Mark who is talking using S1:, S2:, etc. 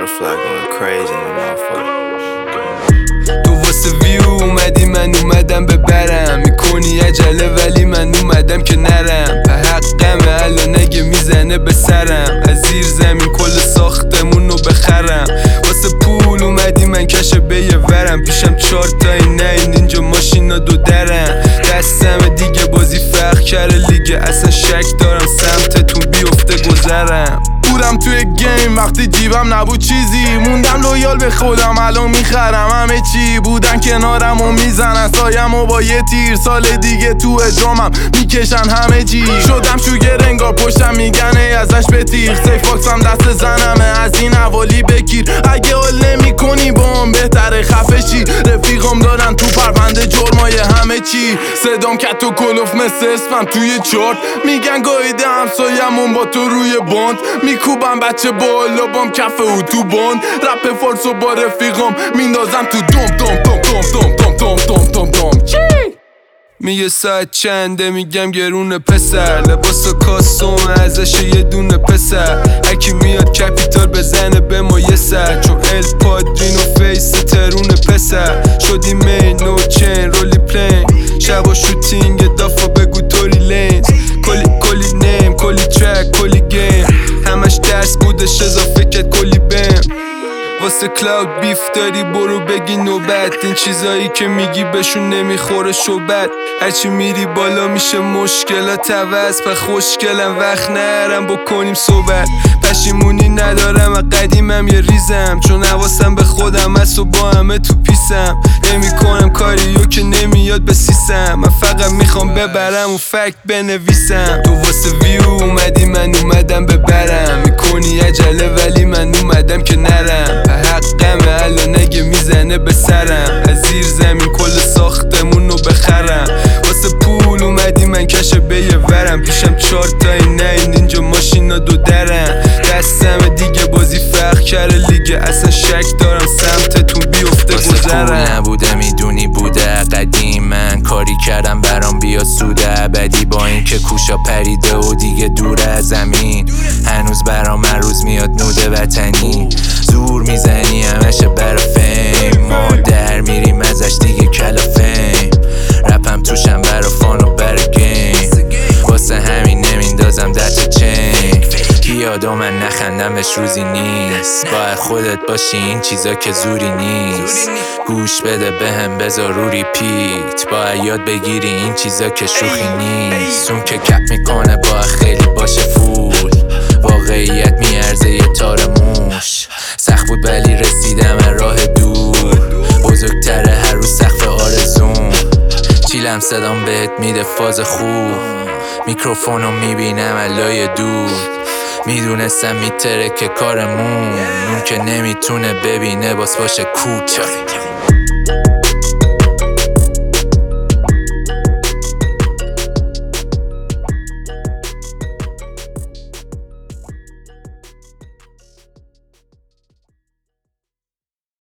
S1: butterfly going crazy in the motherfucker.
S2: تو واسه ویو اومدی من اومدم ببرم، میکنی عجله ولی من اومدم که نرم. به حقمه الان اگه میزنه به سرم، از زیر زمین کل ساختمون رو بخرم. واسه پول اومدی من کشه بیه ورم، پیشم 4 تا اینه اینجا ماشینا 2 درم. دستم دیگه بازی فرق کرده لیگه، اصلا شک دارم سمتتون بیفته گذرم.
S3: بودم توی گیم وقتی جیبم نبود چیزی، موندم لویال به خودم الان میخرم همه چی. بودن کنارم و میزنن سایم و با یه تیر، سال دیگه تو اجرامم میکشن همه چی. شدم شوگر انگار پشتم میگن ای ازش بتیر، سیف باکسم دست زنمه از این حوالی بگیر. اگه حال نمی کنی با هم بهتره خفه شی، رفیقم دارن تو پرونده جرمای همه چی. صدام کت و کلوف مثل اسمم توی چارت، میگن گاییده همسایمون با تو روی باند. میکوبم بچه بالا بام کف او تو باند، رپ فارسو با رفیقم میندازم تو دوم دوم دوم دوم دوم دوم دوم دوم دوم. چی؟
S2: میگه ساعت چنده میگم گرونه پسر، لباس و کاسوم ازش یه دونه پسر. هرکی میاد کپیتال بزنه به ما یه سر، چون ال پادرین و فیس ترونه پسر. شدی مین نو چین رولی پلین، شب و شوتینگ دافا بگو توری لینز. کلی نیم کلی ترک کلی گیم، همش درس بودش اضافه کرد کلی بیم. واسه کلاود بیف داری برو بگی نوبت، این چیزایی که میگی بهشون نمیخوره شوبت. هرچی میری بالا میشه مشکلات عوض، په خوشگلم وقت نرم بکنیم صحبت. پشیمونی ندارم و قدیمم یه ریزم، چون حواسم به خودم هست و با همه تو پیسم. نمی کنم کاریو که نمیاد به سیسم، من فقط میخوام ببرم و فکت بنویسم. تو واسه ویو اومدی من اومدم ببرم، میکنی عجله ولی من اومدم که نرم. به حقمه الان اگه میزنه به سرم، از زیر زمین کل ساختمون رو بخرم. واسه پول اومدی من کشه بیه ورم، پیشم 4 تا اینه اینجا ماشینا 2 درم. دستم دیگه بازی فرق کرده لیگه، اصلا شک دارم سمتتون بیفته گذرم.
S4: واسه نبوده میدونی بوده قدیم، من کاری کردم برام بیا سوده ابدی، با اینکه کوشا پریده و دیگه دوره از زمین. هنوز برام هر روز میاد نوده وطنی، زور میزنی همشه برا فیم، ما در میریم ازش دیگه کلافیم. رپم توشم برا فان و برا گیم، واسه همین نمیندازم دست چین. یادو من نخندمش روزی نیست، باید خودت باشی این چیزا که زوری نیست. گوش بده بهم بذار رو ریپیت، باید یاد بگیری این چیزا که شوخی نیست. اون که کپ میکنه باید خیلی باشه فول، واقعیت میارزه یه تار موش. سخت بود ولی رسیدم راه دور، بزرگتره هر روز سقف آرزوم. چیلم صدام بهت میده فاز خوب، میکروفونو میبینم علای دور. میدونستم میتره که کارمون، اون که نمیتونه ببینه باس باشه کوچه.